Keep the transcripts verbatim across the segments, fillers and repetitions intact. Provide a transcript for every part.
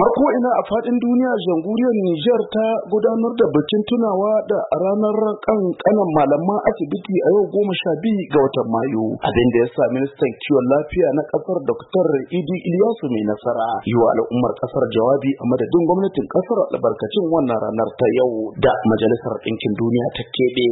Kamar ko ina a fadin duniya, jamhuriyar Nijar ta gudanar da bikin tunawa da ranar kankanan malaman asibiti a yau goma sha biyu ga watan Mayu. Abin da ya sa ministan kiwon lafiya na kasar Dr. Idi Ilyasu mai nasara yi wa al'ummar kasar jawabi a madadin gwamnatin kasar albarkacin wannan ranar ta yau da Majalisar Ɗinkin Duniya ta keɓe.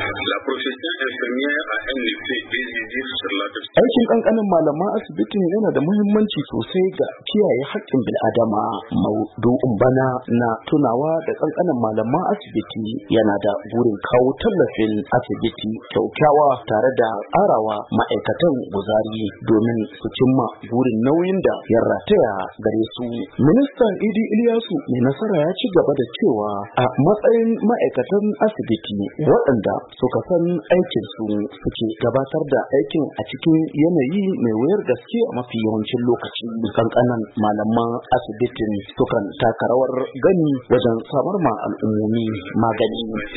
Aikin kankanin malaman asibitin yana da muhimmanci sosai ga kiyaye haƙƙin bil'adama. Maudu'in bana na tunawa da kankanin malaman asibiti yana da burin kawo tallafin asibiti kyaukyawa tare da ƙarawa ma'aikatan guzari domin su cimma burin nauyin da ya rataya gare su. Ministan Idi Ilyasu mai nasara ya ci gaba da cewa a matsayin ma'aikatan asibiti waɗanda suka san aikin su suke gabatar da aikin a cikin yanayi mai wuyar gaske a mafi yawancin lokaci. Kankanan malaman asibitin sukan taka rawar gani wajen samar ma al'ummomi magani.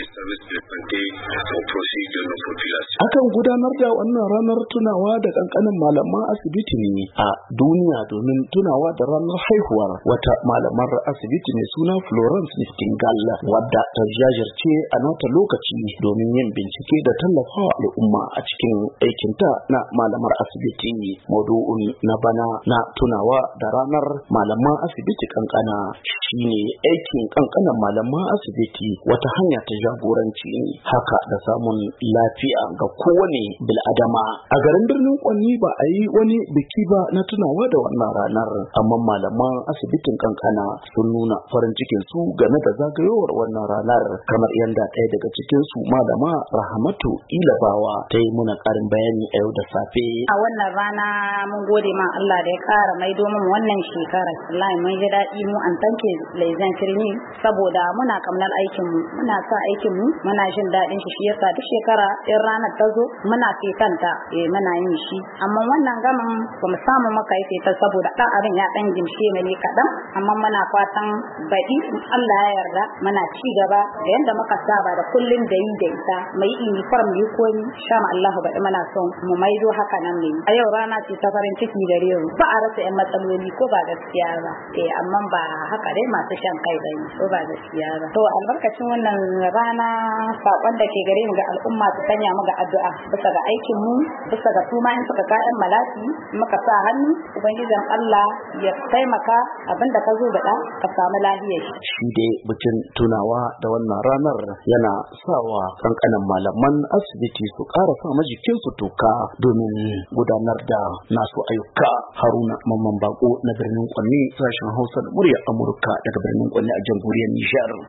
Akan gudanar da wannan ranar tunawa da kankanin malaman asibiti ne a duniya domin tunawa da ranar haihuwar wata malamar asibiti mai suna Florence Nightingale wadda ta jajirce a nata lokaci domin yin bincike da tallafawa al'umma a cikin aikinta na malamar asibiti. Maudu'un na bana na tunawa da ranar malaman asibiti kankana shine aikin kankanan malaman asibiti wata hanya ta jagoranci haka da samun lafiya ga kowane bil'adama. A garin birnin Kwanni ba a yi wani biki ba na tunawa da wannan ranar, amma malaman asibitin kankana sun nuna farin cikin su game da zagayowar wannan ranar, kamar yadda ɗaya daga cikin su malama Rahmatu Ilabawa ta yi muna ƙarin bayani a yau da safe. A wannan rana mun gode ma Allah da ya ƙara maido mu wannan shekara. Allah mun ji daɗi mu an tanke laizan kirmi saboda muna kamnar aikin mu, muna sa aikin mu, muna jin daɗin shi yasa duk shekara in ranar ta zo muna fitanta eh muna yin shi. Amma wannan gamin ba mu samu maka yi fita saboda ɗan abin ya ɗan gimshe mu ne kaɗan, amma muna fatan baɗi Allah ya yarda muna ci gaba da yanda muka saba da kullun da yi da ita mai uniform yi komi sha ma Allah baɗi muna son mu maido haka nan ne. A yau rana ce ta farin ciki gare mu, ba a rasa 'yan matsaloli ko ba gaskiya ba eh amma ba haka dai masu shan kai bane ko ba gaskiya ba. To albarkacin wannan rana sakon da ke gare mu ga al'umma su sanya mu ga addu'a bisa ga aikin mu, bisa ga su ma in suka ga ɗan malati muka sa hannu ubangijin Allah ya taimaka abinda ka zo da ka samu lafiya. Shi dai bikin tunawa da wannan ranar yana sawa kankanin malaman asibiti su ƙara sa majikin su toka domin gudanar da nasu ayyuka. Haruna Mamman Bako na birnin Kwanni, sashen Hausa da muryar Amurka daga birnin Kwanni a jamhuriyar Nijar.